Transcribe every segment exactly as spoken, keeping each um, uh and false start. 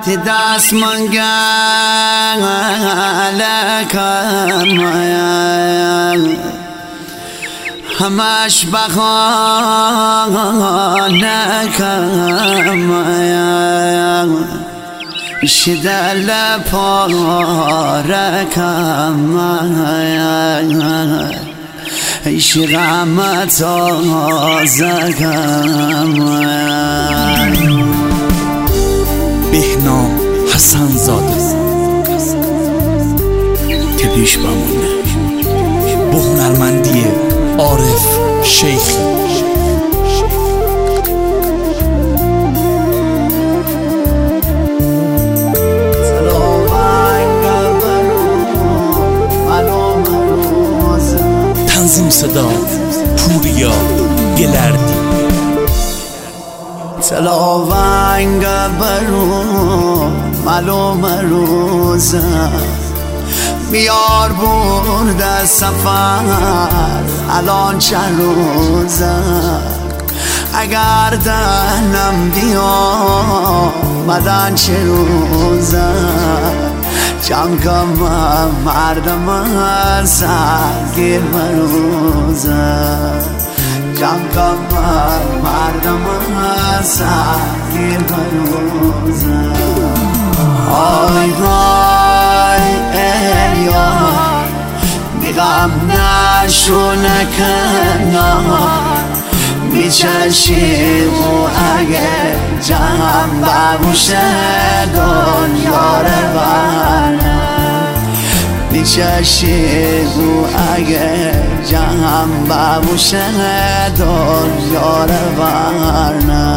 دست منگلکم همش بخانکم شدل پارکم ایش غم تازکم بهنام حسن زاده تپیش بمونه با هنرمندی عارف شیخی. تنظیم صدا پوریا گلردی. تلاونگ برو معلوم روزم بیار برد سفر الان چه روزم اگر دهنم بیا بدن چه روزم جمع کنم مردم سرگیر بروزم جمع کنم مردم سرگیر بروزم آی آی ای یار میغم نشو نکنار میچشی و اگه جمع ببوشه دنیا رو برنه میچشی و اگه جمع ببوشه دنیا رو برنه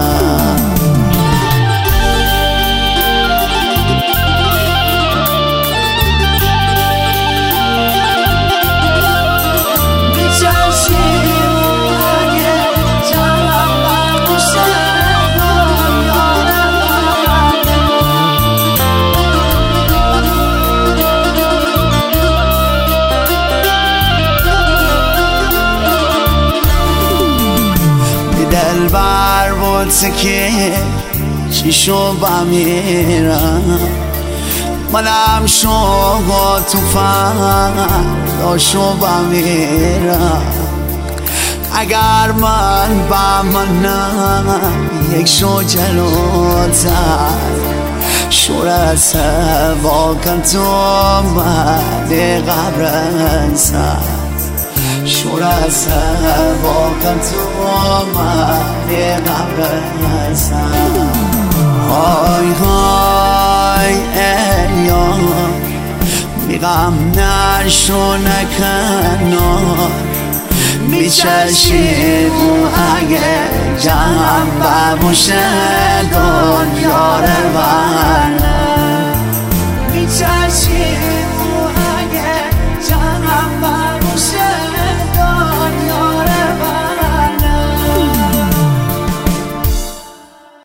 دلبر بود که چیشو بمیرم منم شو تو فرداشو بمیرم اگر من بمانم یک شو جلوتر شورسه واکن تو بعد قبرن سر شورسه واکن تو بعد قبرن سر های های ایار میغم نشو نکنار میچشی و اگه جمع ببوشه دنیا رو برنه